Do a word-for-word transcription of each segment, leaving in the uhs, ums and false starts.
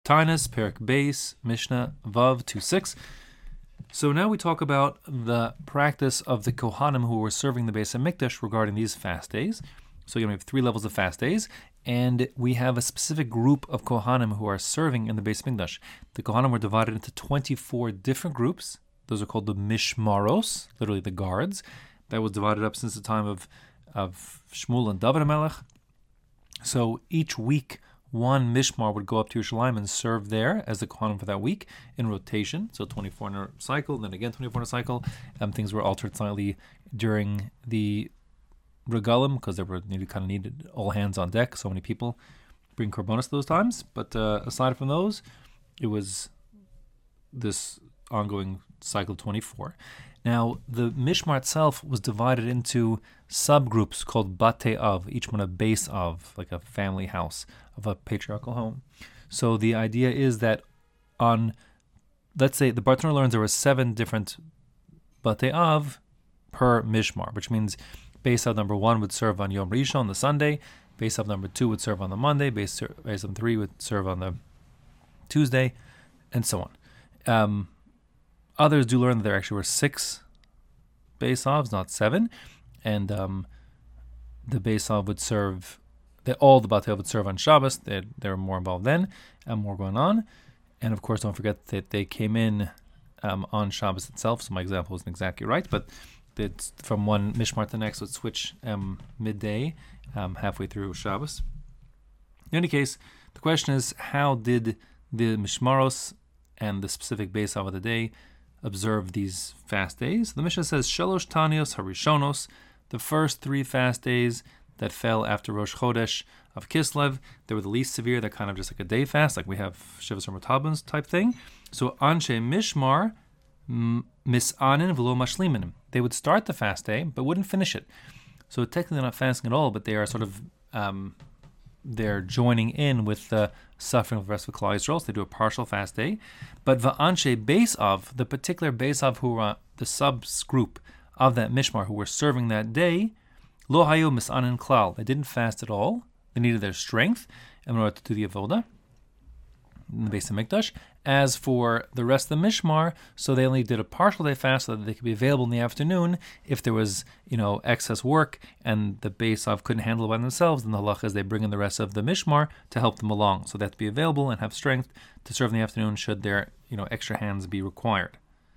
Taanis, Perik Beis, Mishnah, Vav two six. So now we talk about the practice of the Kohanim who were serving the Beis HaMikdash regarding these fast days. So again, we have three levels of fast days, and we have a specific group of Kohanim who are serving in the Beis HaMikdash. The Kohanim were divided into twenty-four different groups. Those are called the Mishmaros, literally the guards. That was divided up since the time of, of Shmuel and David HaMelech. So each week, one Mishmar would go up to Yerushalayim and serve there as the Kohanim for that week in rotation. So twenty-four in a cycle, then again twenty-four in a cycle. Um, things were altered slightly during the Regalim because there were you kind of needed all hands on deck. So many people bring korbanos those times. But uh, aside from those, it was this ongoing cycle twenty-four. Now, the Mishmar itself was divided into subgroups called Batei Av, each one a base of, like a family house of a patriarchal home. So the idea is that on, let's say, the Bartanur learns there were seven different Batei Av per Mishmar, which means base of number one would serve on Yom Rishon, on the Sunday, base of number two would serve on the Monday, base, base of three would serve on the Tuesday, and so on. Um, Others do learn that there actually were six Beis Avs, not seven, and um, the Beis Av would serve, that all the Batei Av would serve on Shabbos. They, they were more involved then, and more going on. And of course, don't forget that they came in um, on Shabbos itself, so my example wasn't exactly right, but it's from one Mishmar to the next, would switch um, midday, um, halfway through Shabbos. In any case, the question is, how did the Mishmaros and the specific Beis Av of the day observe these fast days? The Mishnah says, Shalosh Tanios Harishonos, the first three fast days that fell after Rosh Chodesh of Kislev, they were the least severe. They're kind of just like a day fast, like we have Shivas Ramotabans type thing. So Anshe Mishmar Misanin V'lo Mashlimin. They would start the fast day, but wouldn't finish it. So technically they're not fasting at all, but they are sort of um, they're joining in with the suffering of the rest of Klal Yisrael, so they do a partial fast day. But Va'anshe Beis Av, the particular Beis Av who were the subgroup of that Mishmar who were serving that day, Lo Hayu Misanin Klal, they didn't fast at all. They needed their strength in order to do the avoda in the Beis HaMikdash. As for the rest of the Mishmar, so they only did a partial day fast so that they could be available in the afternoon if there was, you know, excess work and the Beis Av couldn't handle it by themselves. Then the halacha is they bring in the rest of the Mishmar to help them along, so they have to be available and have strength to serve in the afternoon should their, you know, extra hands be required.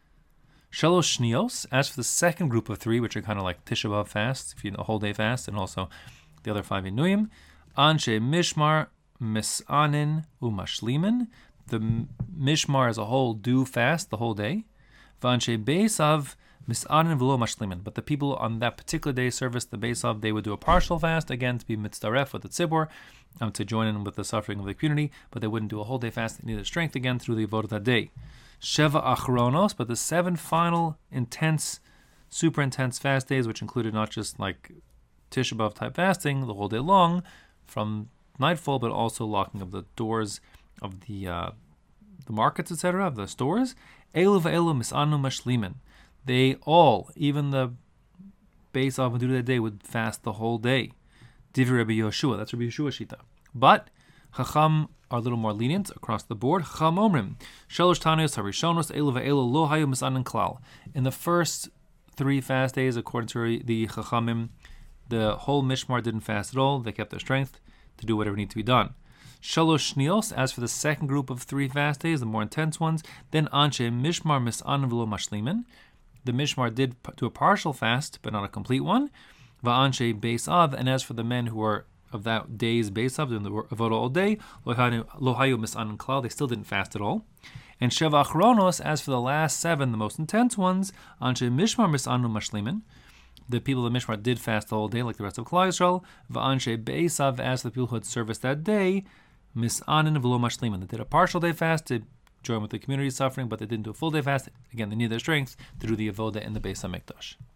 Shalosh Shnios, as for the second group of three, which are kind of like Tisha B'Av fasts, if you know, a whole day fast, and also the other five Inuyim, Anshe Mishmar Misanin Umashlimin. The Mishmar as a whole do fast the whole day. V'anshe Beis Av Misanin V'lo Mashlimin. But the people on that particular day service, the Beis Av, they would do a partial fast, again, to be mitzdaref with the tzibur, um, to join in with the suffering of the community, but they wouldn't do a whole day fast. They needed strength again through the avodah that day. Sheva Achronos, but the seven final intense, super intense fast days, which included not just like Tisha B'Av type fasting the whole day long from nightfall, but also locking of the doors of the uh, the markets, et cetera, of the stores. Elu v'elu misanu mashlimin. They all, even the Beis Av who do that day, would fast the whole day. Divrei Rabbi Yoshua, that's Rabbi Yeshua Shita. But Chacham are a little more lenient across the board. Chacham omrim shalosh tanios harishonos elu v'elu lo hayu misanin klal. In the first three fast days, according to the Chachamim, the whole Mishmar didn't fast at all. They kept their strength to do whatever needed to be done. Shalosh Shnios, as for the second group of three fast days, the more intense ones, then Anshe Mishmar Misanin V'lo Mashlimin. The Mishmar did do a partial fast, but not a complete one. Va'anshe Beis Av, and as for the men who were of that day's Beis Av, doing the avodah all day, Lo Hayu Misanin Klal, they still didn't fast at all. And Sheva Achronos, as for the last seven, the most intense ones, Anshe Mishmar Misanu Mashlimin. The people of the Mishmar did fast the whole day, like the rest of Klal Yisrael. Va'anshe Beis Av, as for the people who had serviced that day, Misanin V'lo Mashlimin. They did a partial day fast to join with the community suffering, but they didn't do a full day fast. Again, they need their strength to do the avoda in the Beis HaMikdash.